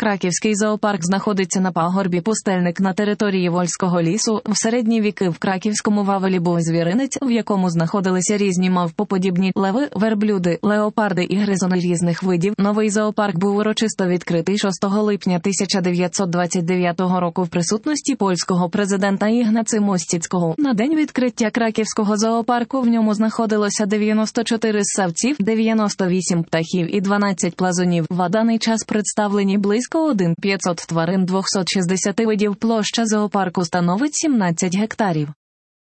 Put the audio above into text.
Краківський зоопарк знаходиться на пагорбі Пустельник на території Вольського лісу. В середні віки в Краківському Вавелі був звіринець, в якому знаходилися різні мавпоподібні леви, верблюди, леопарди і гризуни різних видів. Новий зоопарк був урочисто відкритий 6 липня 1929 року в присутності польського президента Ігнаці Мостіцького. На день відкриття Краківського зоопарку в ньому знаходилося 94 ссавців, 98 птахів і 12 плазунів. В даний час представлені близько 1,500 тварин 260 видів. Площа зоопарку становить 17 гектарів.